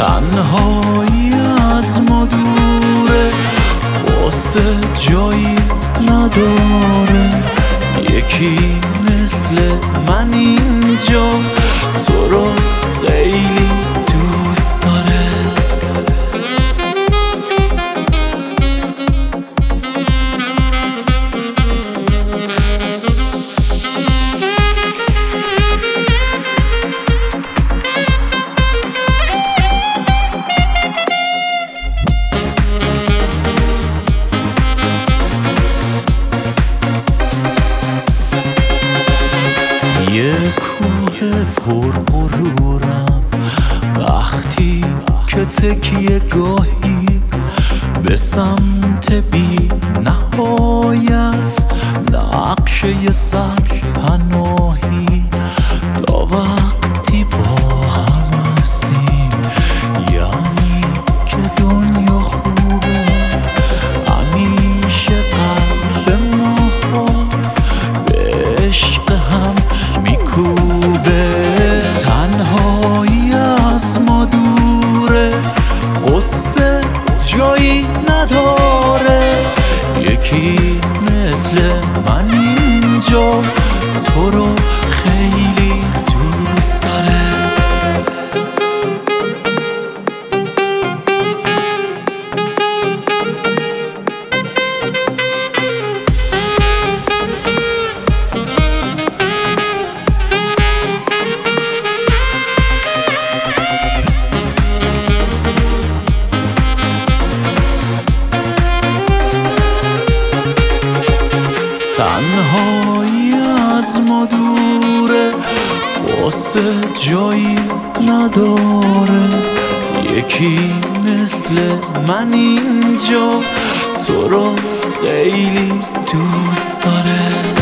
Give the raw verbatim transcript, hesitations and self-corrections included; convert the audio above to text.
تنهایی از ما دوره، قصه جایی نداره. یکی مثل من اینجا تو رو خیلی دوست داره. یه کوه پر غرورم وقتی که تکیه گاهی به سمت بی نهایت نقشه سر پناهی. تا وقتی با هم هستیم یعنی که دنیا خوبه، همیشه قلب ما به عشق هم میکوبه. تنهایی از ما دوره، قصه جایی نداره. یکی مثل من اینجا تو رو خیلی دوست داره. تنهایی از ما دوره، قصه جایی نداره. یکی مثل من اینجا تو رو خیلی دوست داره.